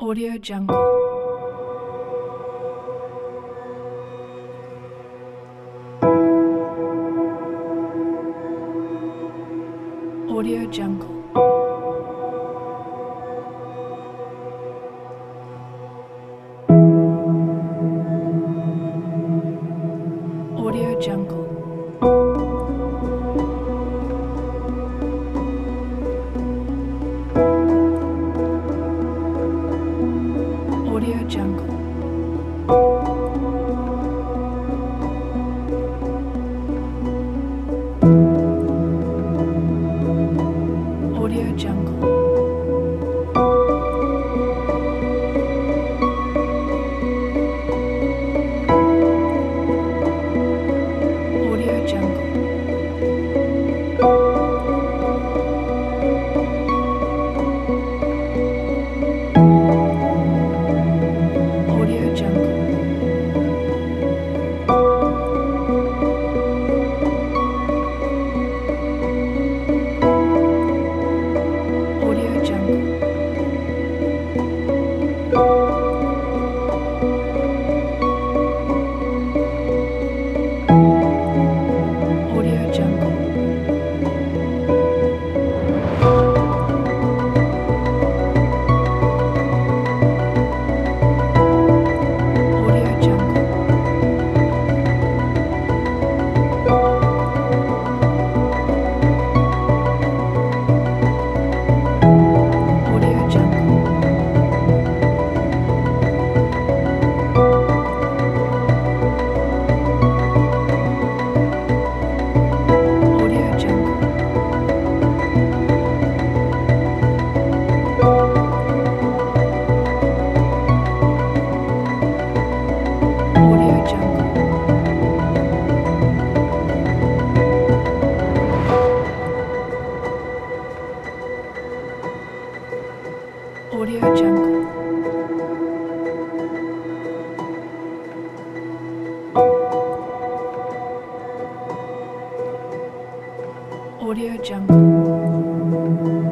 Audio Jungle. Audio Jungle. Audio Jungle. Audio Jungle. Audio Jungle. Audio Jungle. Audio Jungle. Audio Jungle. Audio Jungle. Audio Jungle. Audio Jungle. Audio Jungle. Audio Jungle. Audio Jungle. Audio Jungle.